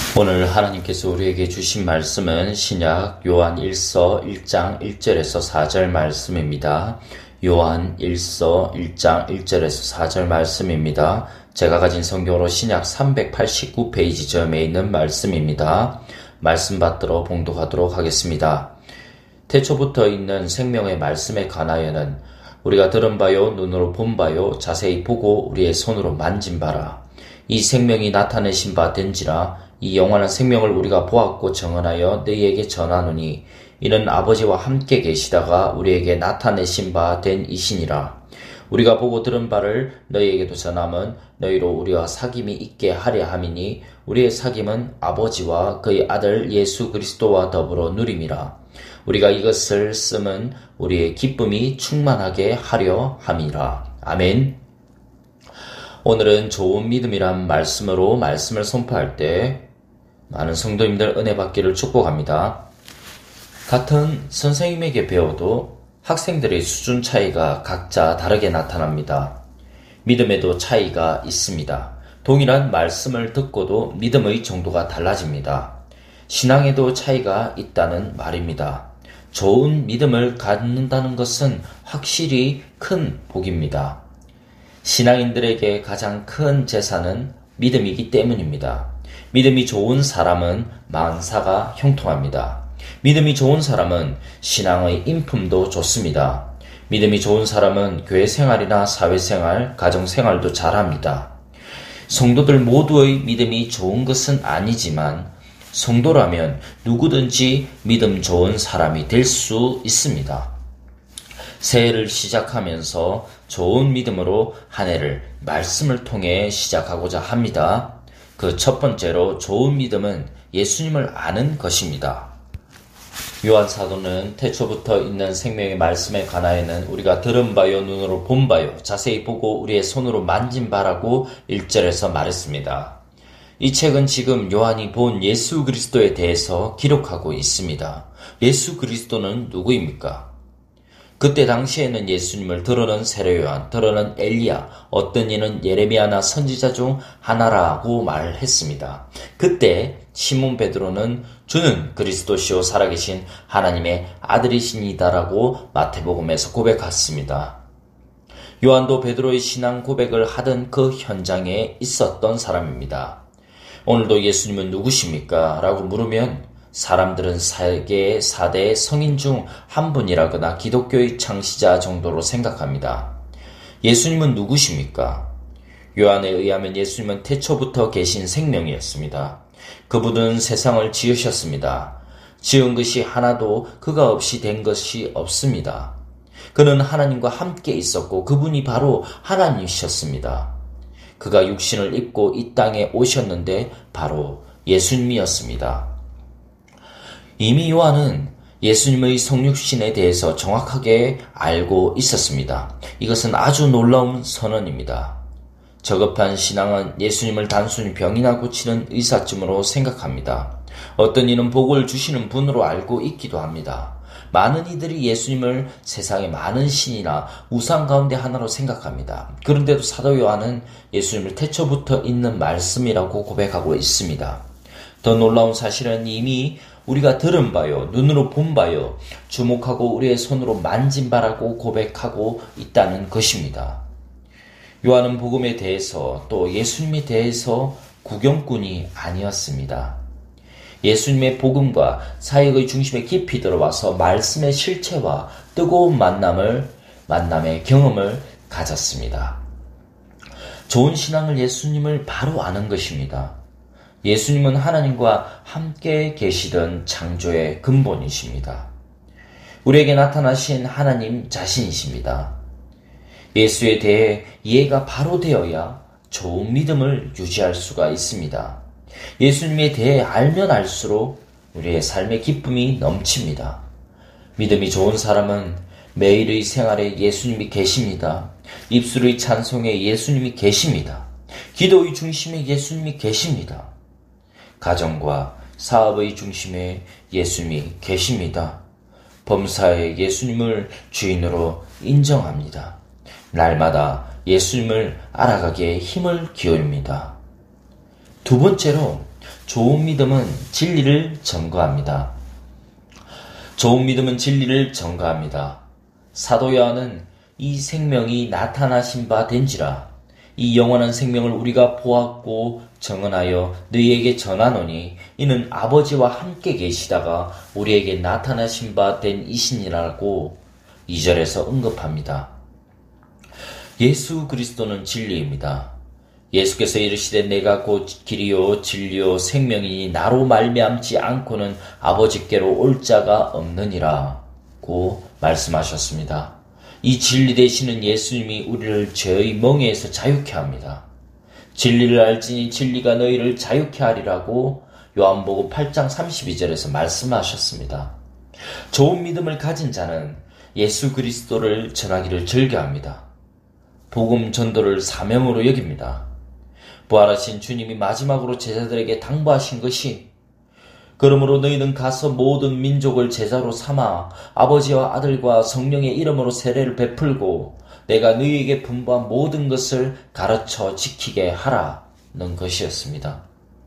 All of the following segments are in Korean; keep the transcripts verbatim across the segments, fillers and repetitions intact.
오늘 하나님께서 우리에게 주신 말씀은 신약 요한 일서 일 장 일 절에서 사 절 말씀입니다. 요한 일서 일 장 일 절에서 사 절 말씀입니다. 제가 가진 성경으로 신약 삼백팔십구 페이지점에 있는 말씀입니다. 말씀 받들어 봉독하도록 하겠습니다. 태초부터 있는 생명의 말씀에 관하여는 우리가 들은 바요, 눈으로 본 바요, 자세히 보고 우리의 손으로 만진 바라. 이 생명이 나타내신 바 된지라. 이 영원한 생명을 우리가 보았고 정언하여 너희에게 전하노니 이는 아버지와 함께 계시다가 우리에게 나타내신 바 된 이시니라. 우리가 보고 들은 바를 너희에게도 전함은 너희로 우리와 사귐이 있게 하려 함이니 우리의 사귐은 아버지와 그의 아들 예수 그리스도와 더불어 누림이라. 우리가 이것을 쓰면 우리의 기쁨이 충만하게 하려 함이라. 아멘. 오늘은 좋은 믿음이란 말씀으로 말씀을 선포할 때 많은 성도님들 은혜 받기를 축복합니다. 같은 선생님에게 배워도 학생들의 수준 차이가 각자 다르게 나타납니다. 믿음에도 차이가 있습니다. 동일한 말씀을 듣고도 믿음의 정도가 달라집니다. 신앙에도 차이가 있다는 말입니다. 좋은 믿음을 갖는다는 것은 확실히 큰 복입니다. 신앙인들에게 가장 큰 재산은 믿음이기 때문입니다. 믿음이 좋은 사람은 만사가 형통합니다. 믿음이 좋은 사람은 신앙의 인품도 좋습니다. 믿음이 좋은 사람은 교회 생활이나 사회생활, 가정생활도 잘합니다. 성도들 모두의 믿음이 좋은 것은 아니지만 성도라면 누구든지 믿음 좋은 사람이 될 수 있습니다. 새해를 시작하면서 좋은 믿음으로 한 해를 말씀을 통해 시작하고자 합니다. 그 첫 번째로 좋은 믿음은 예수님을 아는 것입니다. 요한 사도는 태초부터 있는 생명의 말씀에 관하여는 우리가 들은 바요, 눈으로 본 바요, 자세히 보고 우리의 손으로 만진 바라고 일 절에서 말했습니다. 이 책은 지금 요한이 본 예수 그리스도에 대해서 기록하고 있습니다. 예수 그리스도는 누구입니까? 그때 당시에는 예수님을 들어는 세례요한, 들어는 엘리야, 어떤 이는 예레미야나 선지자 중 하나라고 말했습니다. 그때 시몬 베드로는 주는 그리스도시요 살아계신 하나님의 아들이시니다라고 마태복음에서 고백했습니다. 요한도 베드로의 신앙 고백을 하던 그 현장에 있었던 사람입니다. 오늘도 예수님은 누구십니까? 라고 물으면 사람들은 세계 사 대 성인 중 한 분이라거나 기독교의 창시자 정도로 생각합니다. 예수님은 누구십니까? 요한에 의하면 예수님은 태초부터 계신 생명이었습니다. 그분은 세상을 지으셨습니다. 지은 것이 하나도 그가 없이 된 것이 없습니다. 그는 하나님과 함께 있었고 그분이 바로 하나님이셨습니다. 그가 육신을 입고 이 땅에 오셨는데 바로 예수님이었습니다. 이미 요한은 예수님의 성육신에 대해서 정확하게 알고 있었습니다. 이것은 아주 놀라운 선언입니다. 저급한 신앙은 예수님을 단순히 병이나 고치는 의사쯤으로 생각합니다. 어떤 이는 복을 주시는 분으로 알고 있기도 합니다. 많은 이들이 예수님을 세상의 많은 신이나 우상 가운데 하나로 생각합니다. 그런데도 사도 요한은 예수님을 태초부터 있는 말씀이라고 고백하고 있습니다. 더 놀라운 사실은 이미 우리가 들은 바요, 눈으로 본 바요, 주목하고 우리의 손으로 만진 바라고 고백하고 있다는 것입니다. 요한은 복음에 대해서 또 예수님에 대해서 구경꾼이 아니었습니다. 예수님의 복음과 사역의 중심에 깊이 들어와서 말씀의 실체와 뜨거운 만남을, 만남의 경험을 가졌습니다. 좋은 신앙을 예수님을 바로 아는 것입니다. 예수님은 하나님과 함께 계시던 창조의 근본이십니다. 우리에게 나타나신 하나님 자신이십니다. 예수에 대해 이해가 바로 되어야 좋은 믿음을 유지할 수가 있습니다. 예수님에 대해 알면 알수록 우리의 삶의 기쁨이 넘칩니다. 믿음이 좋은 사람은 매일의 생활에 예수님이 계십니다. 입술의 찬송에 예수님이 계십니다. 기도의 중심에 예수님이 계십니다. 가정과 사업의 중심에 예수님이 계십니다. 범사에 예수님을 주인으로 인정합니다. 날마다 예수님을 알아가기에 힘을 기울입니다. 두 번째로 좋은 믿음은 진리를 증거합니다. 좋은 믿음은 진리를 증거합니다. 사도 요한은 이 생명이 나타나신 바 된지라 이 영원한 생명을 우리가 보았고 증언하여 너희에게 전하노니 이는 아버지와 함께 계시다가 우리에게 나타나신 바 된 이신이라고 이 절에서 언급합니다. 예수 그리스도는 진리입니다. 예수께서 이르시되 내가 곧 길이요 진리요 생명이니 나로 말미암지 않고는 아버지께로 올 자가 없느니라고 말씀하셨습니다. 이 진리 되시는 예수님이 우리를 죄의 멍에에서 자유케 합니다. 진리를 알지니 진리가 너희를 자유케 하리라고 요한복음 팔 장 삼십이 절에서 말씀하셨습니다. 좋은 믿음을 가진 자는 예수 그리스도를 전하기를 즐겨합니다. 복음 전도를 사명으로 여깁니다. 부활하신 주님이 마지막으로 제자들에게 당부하신 것이 그러므로 너희는 가서 모든 민족을 제자로 삼아 아버지와 아들과 성령의 이름으로 세례를 베풀고 내가 너희에게 분부한 모든 것을 가르쳐 지키게 하라는 것이었습니다.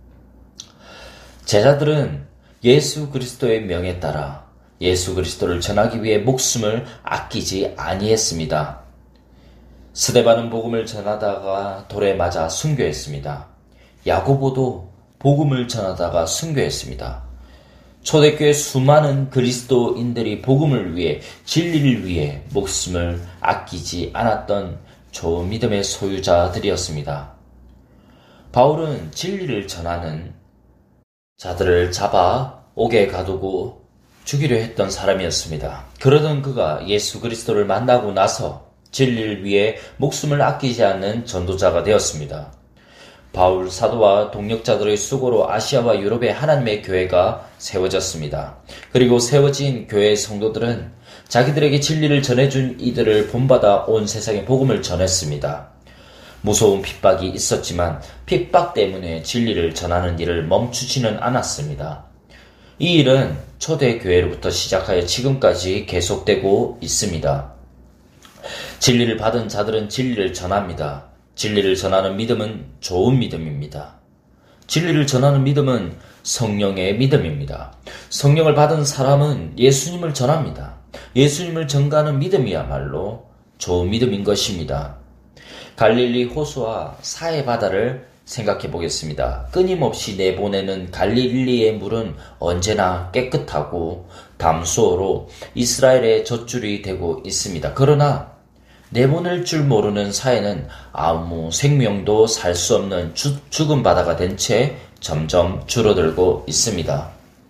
제자들은 예수 그리스도의 명에 따라 예수 그리스도를 전하기 위해 목숨을 아끼지 아니했습니다. 스데반은 복음을 전하다가 돌에 맞아 순교했습니다. 야고보도 복음을 전하다가 순교했습니다. 초대교회 수많은 그리스도인들이 복음을 위해 진리를 위해 목숨을 아끼지 않았던 좋은 믿음의 소유자들이었습니다. 바울은 진리를 전하는 자들을 잡아 옥에 가두고 죽이려 했던 사람이었습니다. 그러던 그가 예수 그리스도를 만나고 나서 진리를 위해 목숨을 아끼지 않는 전도자가 되었습니다. 바울 사도와 동력자들의 수고로 아시아와 유럽의 하나님의 교회가 세워졌습니다. 그리고 세워진 교회의 성도들은 자기들에게 진리를 전해준 이들을 본받아 온 세상에 복음을 전했습니다. 무서운 핍박이 있었지만 핍박 때문에 진리를 전하는 일을 멈추지는 않았습니다. 이 일은 초대교회로부터 시작하여 지금까지 계속되고 있습니다. 진리를 받은 자들은 진리를 전합니다. 진리를 전하는 믿음은 좋은 믿음입니다. 진리를 전하는 믿음은 성령의 믿음입니다. 성령을 받은 사람은 예수님을 전합니다. 예수님을 전가하는 믿음이야말로 좋은 믿음인 것입니다. 갈릴리 호수와 사해 바다를 생각해 보겠습니다. 끊임없이 내보내는 갈릴리의 물은 언제나 깨끗하고 담수어로 이스라엘의 젖줄이 되고 있습니다. 그러나 내보낼 줄 모르는 사해는 아무 생명도 살 수 없는 주, 죽은 바다가 된 채 점점 줄어들고 있습니다.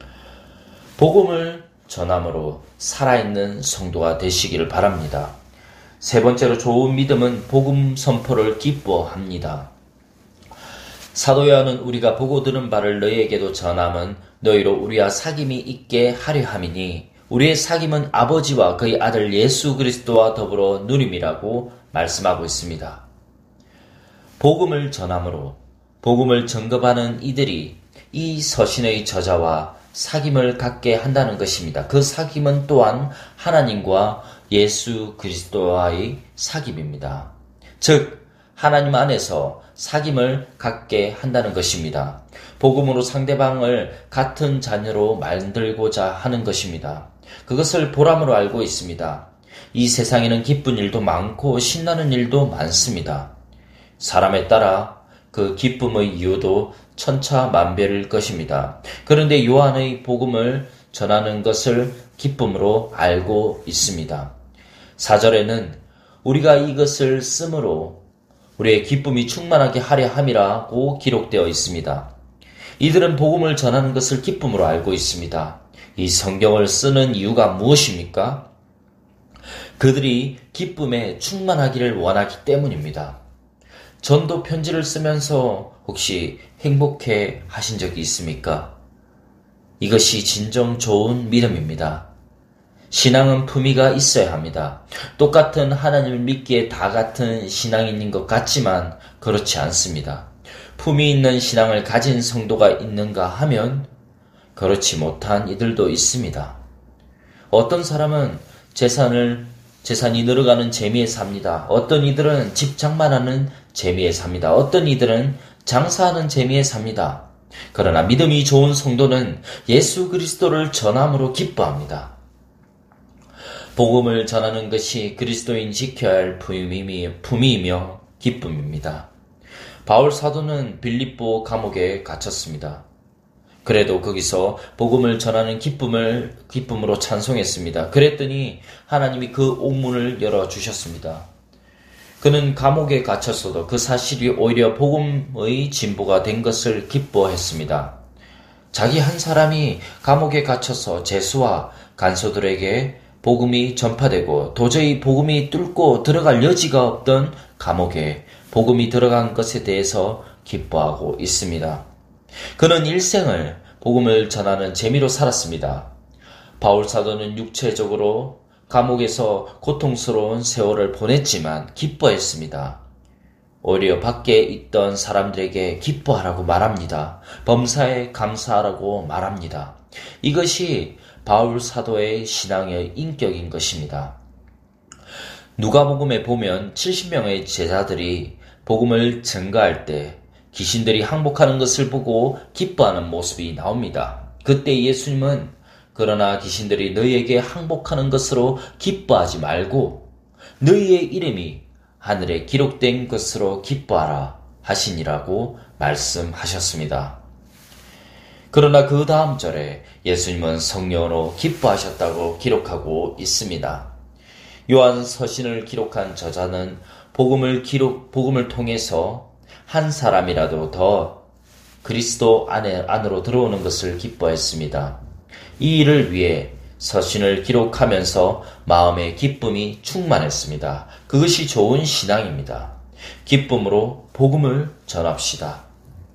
복음을 전함으로 살아있는 성도가 되시기를 바랍니다. 세 번째로 좋은 믿음은 복음 선포를 기뻐합니다. 사도 요한은 우리가 보고 들은 바를 너희에게도 전함은 너희로 우리와 사귐이 있게 하려 함이니 우리의 사귐은 아버지와 그의 아들 예수 그리스도와 더불어 누림이라고 말씀하고 있습니다. 복음을 전함으로 복음을 전급하는 이들이 이 서신의 저자와 사귐을 갖게 한다는 것입니다. 그 사귐은 또한 하나님과 예수 그리스도와의 사귐입니다. 즉 하나님 안에서 사귐을 갖게 한다는 것입니다. 복음으로 상대방을 같은 자녀로 만들고자 하는 것입니다. 그것을 보람으로 알고 있습니다. 이 세상에는 기쁜 일도 많고 신나는 일도 많습니다. 사람에 따라 그 기쁨의 이유도 천차만별일 것입니다. 그런데 요한의 복음을 전하는 것을 기쁨으로 알고 있습니다. 사 절에는 우리가 이것을 쓰므로 우리의 기쁨이 충만하게 하려 함이라고 기록되어 있습니다. 이들은 복음을 전하는 것을 기쁨으로 알고 있습니다. 이 성경을 쓰는 이유가 무엇입니까? 그들이 기쁨에 충만하기를 원하기 때문입니다. 전도 편지를 쓰면서 혹시 행복해 하신 적이 있습니까? 이것이 진정 좋은 믿음입니다. 신앙은 품위가 있어야 합니다. 똑같은 하나님을 믿기에 다 같은 신앙인인 것 같지만 그렇지 않습니다. 품위 있는 신앙을 가진 성도가 있는가 하면 그렇지 못한 이들도 있습니다. 어떤 사람은 재산을, 재산이 늘어가는 재미에 삽니다. 어떤 이들은 집착만 하는 재미에 삽니다. 어떤 이들은 장사하는 재미에 삽니다. 그러나 믿음이 좋은 성도는 예수 그리스도를 전함으로 기뻐합니다. 복음을 전하는 것이 그리스도인 지켜야 할 품위이며 기쁨입니다. 바울 사도는 빌립보 감옥에 갇혔습니다. 그래도 거기서 복음을 전하는 기쁨을 기쁨으로 찬송했습니다. 그랬더니 하나님이 그 옥문을 열어주셨습니다. 그는 감옥에 갇혔어도 그 사실이 오히려 복음의 진보가 된 것을 기뻐했습니다. 자기 한 사람이 감옥에 갇혀서 죄수와 간소들에게 복음이 전파되고 도저히 복음이 뚫고 들어갈 여지가 없던 감옥에 복음이 들어간 것에 대해서 기뻐하고 있습니다. 그는 일생을 복음을 전하는 재미로 살았습니다. 바울 사도는 육체적으로 감옥에서 고통스러운 세월을 보냈지만 기뻐했습니다. 오히려 밖에 있던 사람들에게 기뻐하라고 말합니다. 범사에 감사하라고 말합니다. 이것이 바울 사도의 신앙의 인격인 것입니다. 누가복음에 보면 칠십 명의 제자들이 복음을 전가할 때 귀신들이 항복하는 것을 보고 기뻐하는 모습이 나옵니다. 그때 예수님은 그러나 귀신들이 너희에게 항복하는 것으로 기뻐하지 말고 너희의 이름이 하늘에 기록된 것으로 기뻐하라 하시니라고 말씀하셨습니다. 그러나 그 다음 절에 예수님은 성령으로 기뻐하셨다고 기록하고 있습니다. 요한 서신을 기록한 저자는 복음을 기록, 복음을 통해서 한 사람이라도 더 그리스도 안에, 안으로 들어오는 것을 기뻐했습니다. 이 일을 위해 서신을 기록하면서 마음의 기쁨이 충만했습니다. 그것이 좋은 신앙입니다. 기쁨으로 복음을 전합시다.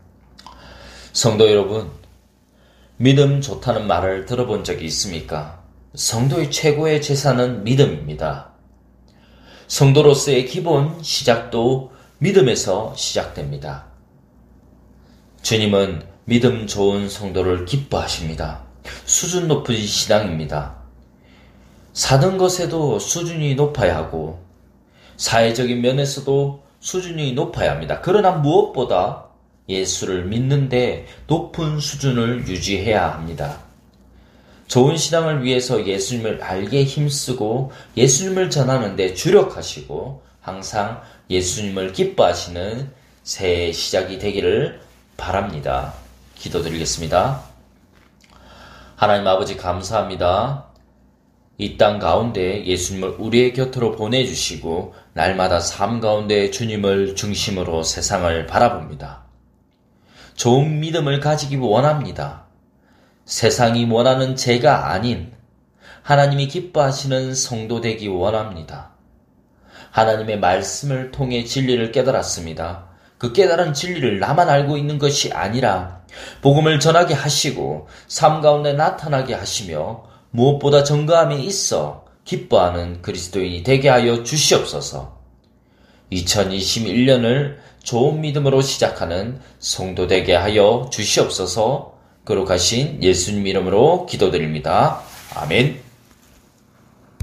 성도 여러분, 믿음 좋다는 말을 들어본 적이 있습니까? 성도의 최고의 재산은 믿음입니다. 성도로서의 기본 시작도 믿음에서 시작됩니다. 주님은 믿음 좋은 성도를 기뻐하십니다. 수준 높은 신앙입니다. 사는 것에도 수준이 높아야 하고 사회적인 면에서도 수준이 높아야 합니다. 그러나 무엇보다 예수를 믿는데 높은 수준을 유지해야 합니다. 좋은 신앙을 위해서 예수님을 알게 힘쓰고 예수님을 전하는데 주력하시고 항상 예수님을 기뻐하시는 새해 시작이 되기를 바랍니다. 기도드리겠습니다. 하나님 아버지 감사합니다. 이 땅 가운데 예수님을 우리의 곁으로 보내주시고 날마다 삶 가운데 주님을 중심으로 세상을 바라봅니다. 좋은 믿음을 가지기 원합니다. 세상이 원하는 제가 아닌 하나님이 기뻐하시는 성도 되기 원합니다. 하나님의 말씀을 통해 진리를 깨달았습니다. 그 깨달은 진리를 나만 알고 있는 것이 아니라 복음을 전하게 하시고 삶 가운데 나타나게 하시며 무엇보다 정거함에 있어 기뻐하는 그리스도인이 되게 하여 주시옵소서. 이천이십일 년을 좋은 믿음으로 시작하는 성도 되게 하여 주시옵소서. 거룩하신 예수님 이름으로 기도드립니다. 아멘.